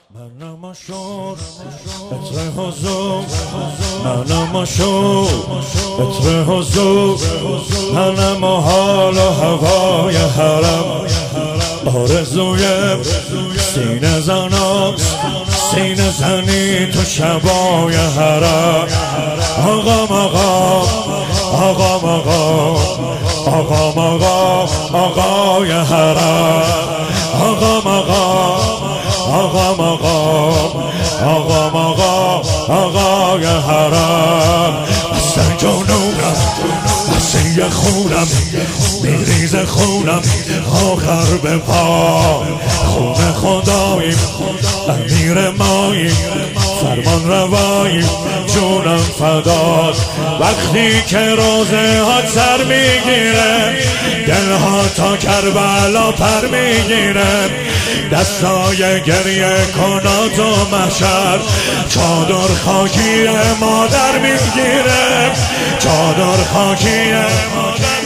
منم مشور عطر حضور، منم مشور عطر حضور، منم حال و هوای حرم، آرزوی سینه زناست، سینه زنی تو شبای حرم. آقام آقام آقام آقام آقام آقام آقای حرم، آقام آقام آقام آقام آقام آقام آقای حرم. اصلا جنونم اصلا خونم میریز خونم آخر به پا، خون خداییم امیر ماییم فرمان رواییم جونم فداد. وقتی که روزه ها سر میگیره دلها تا کربلا پر میگیره، دستای گریه کنات و محشر چادر خاکی مادر میگیره، چادر خاکی مادر.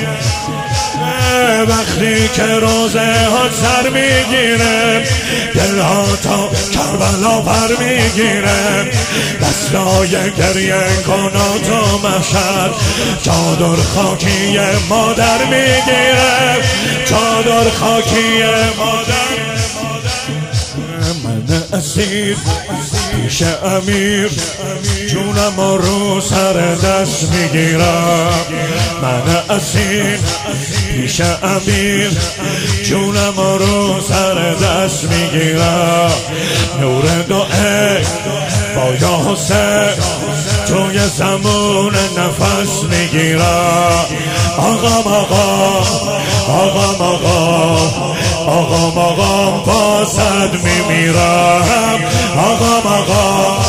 وقتی که روزه ها سر میگیره دلها تا کربلا پر میگیره، دستای گریه کنات و محشر چادر خاکی مادر میگیره، چادر خاکی مادر. من اسیر پیش امیر جونم رو سر دست میگیرم، من اسیر پیش امیر جونم رو سر دست میگیرم. نور دعای با یا حسین توی زمان نفس میگیرم. آقام آقام آقام آقام آقام آقام بازد میمیرم، آقام آقام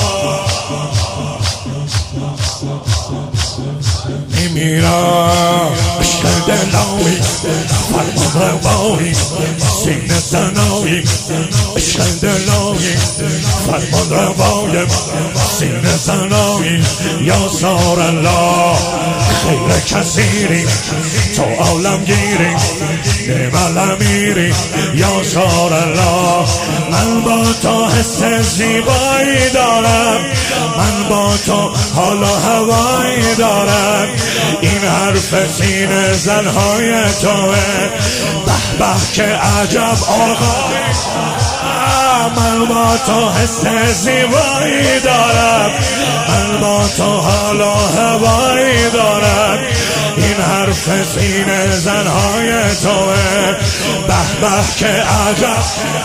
میمیرم. عشق دلاوی فرمان روایی سینه زنایی، عشق دلاوی فرمان روایی سینه زنایی. یا سار الله خیر کثیری تو عالمگیری نعم الامیری، یا سار الله. من با تو حس زیبایی دارم، من با تو حال و هوایی دارم، این حرف سینه زنهای توه. به به که عجب آقای، من با تو حس زیبایی دارم، من با تو حال و هوایی دارم، این حرف سینه زنهای توه. به به که عجب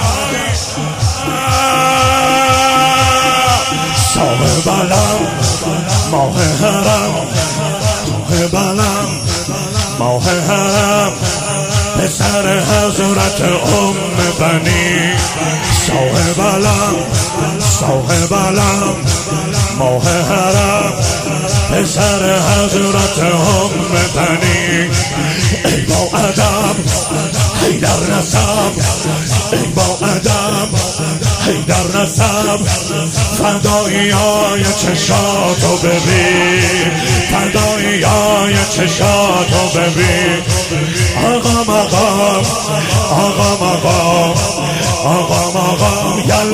صاحب علم ماه حرم، ماه بلم ماه حرم، پسر حضرت بنی. صاحب علم صاحب علم ماه حرم، پسر حضرت بنی. ای با ادب حیدر نسب، ای با ادب حیدر نسب، فدایی های چشاتو ببین، فدایی های چشاتو ببین. آقام آقام آقام آقام آقام آقام یل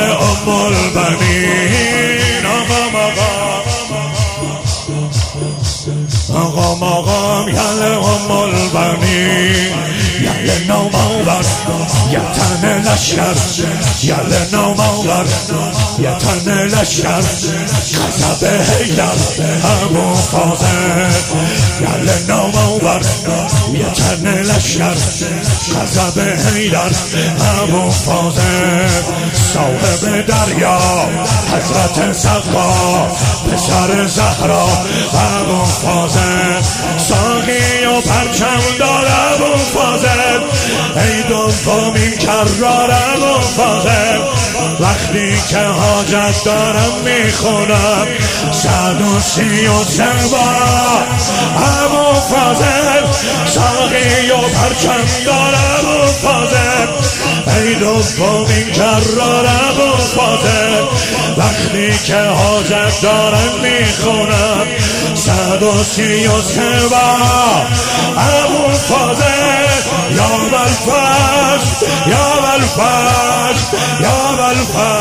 البنین، آقام آقام آقام آقام یل البنین. یل نامآور یتن لشکر، یل نامآور یتن لشکر، غضب حیدر ابو فاضل. یل نامآور یتن لشکر، غضب حیدر ابو فاضل. صاحب دریا حضرت سقا، پسر زهرا ابو فاضل. ساقی و پرچم دار ابو فاضل، ای دومین کرار ابو فاضل. وقتی که حاجت دارم میخونم 133 بار ابو فاضل، ساقی و پرچم دار ابو فاضل، ای دومین کرار ابو فاضل. وقتی که حاجت دارم میخونم 133 بار ابو فاضل. یا بالفضل یا بالفضل یا بالفضل